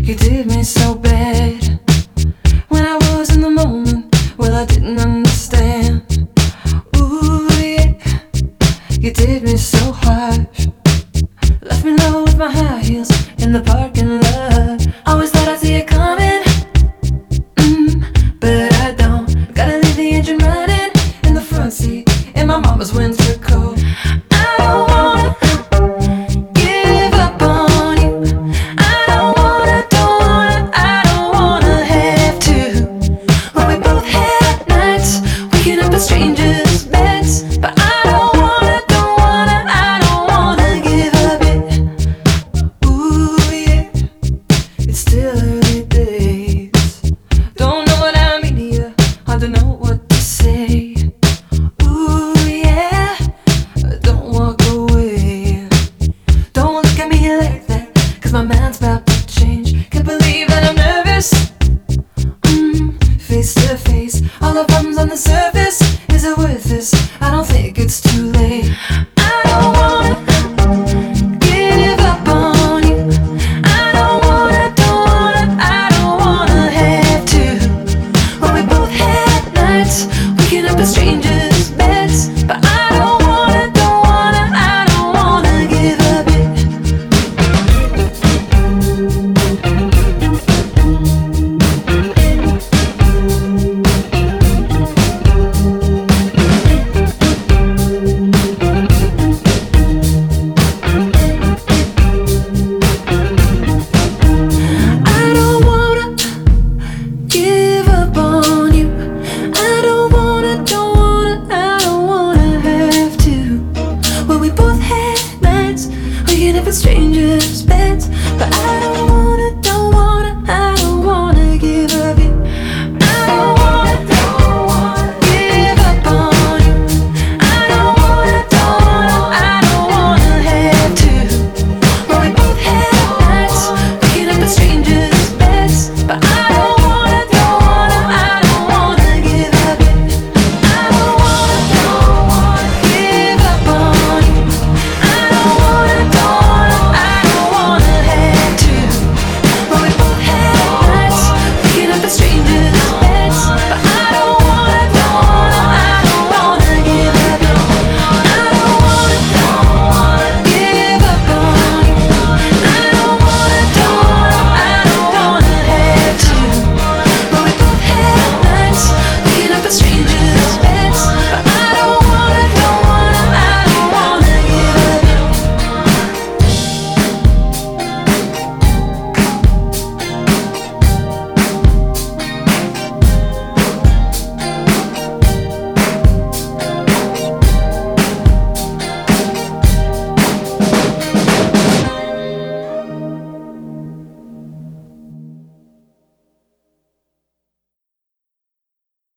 You did me so bad when I was in the moment. Well, I didn't understand. Ooh, yeah, you did me so harsh. Left me low with my high heels in the parking lot. Always thought I'd see it coming, but I don't. Gotta leave the engine running in the front seat in my mama's winter coat. I don't wanna give up on you. I don't wanna have to. When we both had nights waking up in strangers' beds, but I don't wanna give up it. Ooh, yeah, it's still early days. Don't know what I mean to you, hard to know what to say. Ooh, yeah, don't walk away. Don't look at me like that, 'cause my mind's about to change. Can't believe that I'm nervous. Face to face, all the problems on the surface. Is it worth this? I don't think it's too late. I don't wanna give up on you. I don't wanna have to. When we both had nights waking up in strangers' beds, but I don't wanna give up it. I don't wanna give up on you. I don't wanna have to. Well, we both had nights waking up in strangers' beds, but I don't